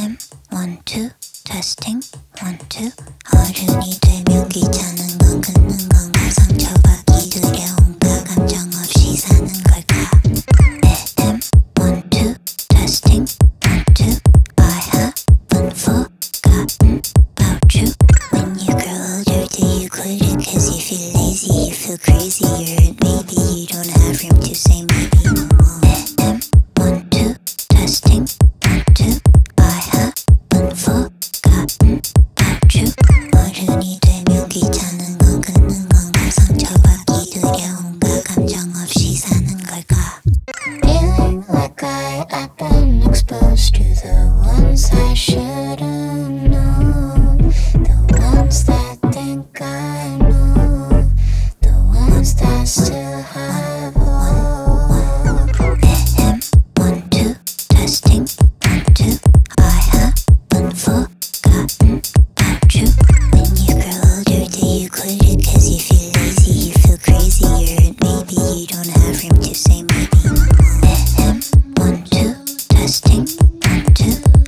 FM 1, 2 테스팅 1, 2 어른이 되면 귀찮은 건 긋는 건가 상처받기 두려운가 감정 없이 사는 걸까 FM 1, 2 테스팅 1, 2 I haven't forgotten about you When you grow older do you quit it cause you feel lazy you feel crazier maybe you don't have room to say maybe no more FM 1, 2 testing 1, 2 I haven't forgotten about you 어른이 되면 귀찮은 건 긋는 건가 상처받기 두려운가 감정 없이 사는 걸까 Feeling like I've been exposed to the ones I shouldn't know The ones that think I know The ones that still have hope FM 1, 2 testing 1, 2 I haven't forgotten about you When you grow older do you quit it cause you feel lazy you feel crazier maybe you don't have room to say maybe no more FM 1, 2 testing 1, 2